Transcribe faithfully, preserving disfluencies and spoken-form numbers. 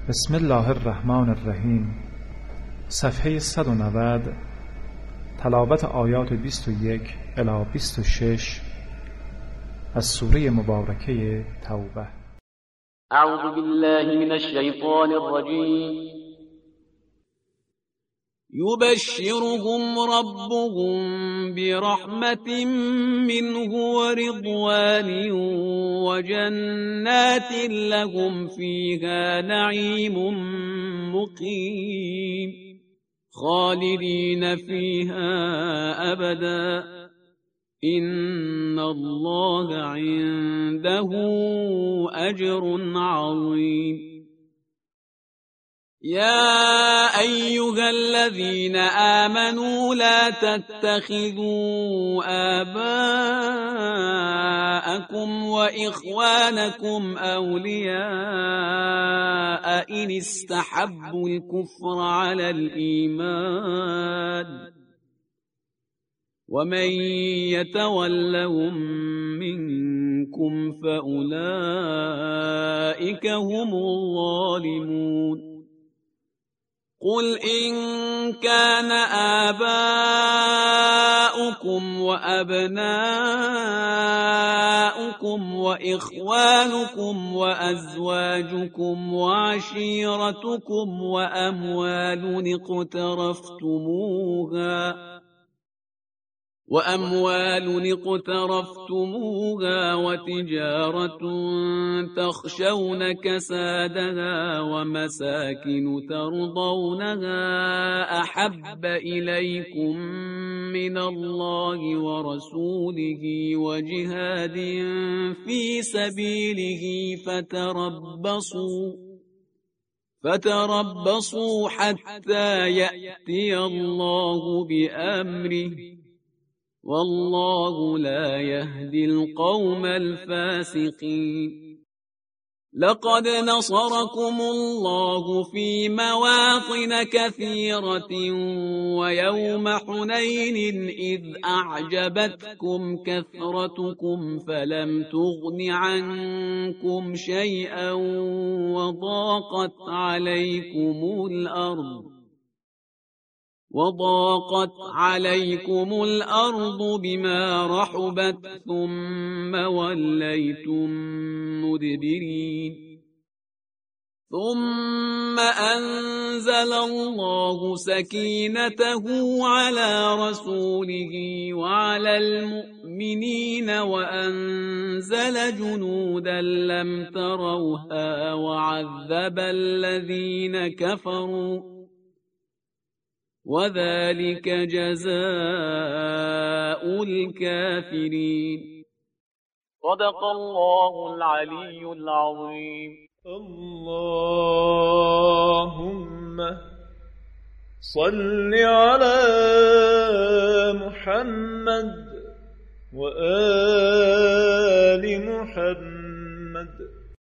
بسم الله الرحمن الرحیم. صفحه صد و نود. تلاوت آیات بیست و یک الی بیست و شش از سوره مبارکه توبه. اعوذ بالله من الشیطان الرجیم. يبشرهم ربهم برحمة منه ورضوان وجنات لهم فيها نعيم مقيم خالدين فيها أبدا إن الله عنده أجر عظيم. يا أيها الذين آمنوا لا تتخذوا آباءكم وإخوانكم أولياء إن استحبوا الكفر على الإيمان ومن يتولهم منكم فأولئك هم الظالمون. قل إن كان آباؤكم وأبناؤكم وإخوانكم وأزواجكم وعشيرتكم وأموال اقترفتموها وأموال اقترفتموها وتجارة تخشون كسادها ومساكن ترضونها أحب إليكم من الله ورسوله وجهاد في سبيله فتربصوا فتربصوا حتى يأتي الله بأمره والله لا يهدي القوم الفاسقين. لقد نصركم الله في مواطن كثيرة ويوم حنين إذ أعجبتكم كثرتكم فلم تغن عنكم شيئا وضاقت عليكم الأرض وضاقت عليكم الأرض بما رحبت ثم وليتم مدبرين. ثم أنزل الله سكينته على رسوله وعلى المؤمنين وأنزل جنودا لم تروها وعذب الذين كفروا وذلك جزاء الكافرين. صدق الله العلي العظيم. اللهم صل على محمد وآل محمد